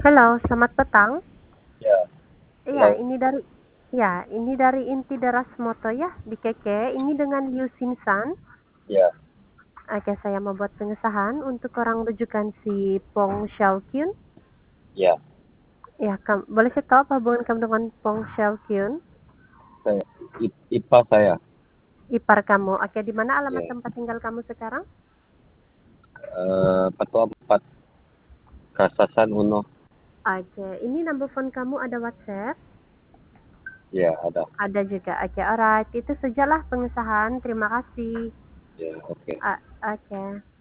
Halo, selamat petang. Ya, Iya, halo. ini dari Inti Deras Moto ya, di Keke. Ini dengan Liu Sinsan. Ya, Oke, saya membuat pengesahan untuk orang rujukan si Pong Xiaoqun. ya. Ya, boleh saya tahu apa hubungan kamu dengan Pong Xiaoqun? Saya IPA saya. Ipar kamu. Oke, di mana alamat Ya. tempat tinggal kamu sekarang? Petua 4 Kasasan Uno. Oke, ini number phone kamu ada WhatsApp? Ya, ada. Ada juga. Oke, alright. Itu sajalah pengesahan. Terima kasih. Ya, oke. Oke.